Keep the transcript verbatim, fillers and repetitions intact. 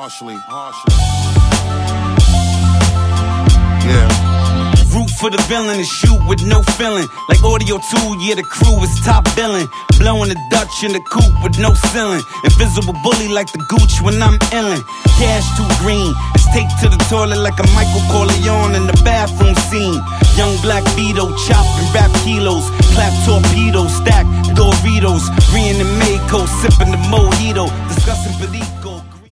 Partially, partially. Yeah. Root for the villain and shoot with no feeling. Like audio two, yeah, the crew is top billing. Blowing the Dutch in the coupe with no ceiling. Invisible bully like the Gooch when I'm illin'. Cash too green, it's take to the toilet like a Michael Corleone in the bathroom scene. Young black Vito, chopping rap kilos. Clap torpedoes, stack Doritos. Re in the Mayco, sipping the mojito. Discussing Perico.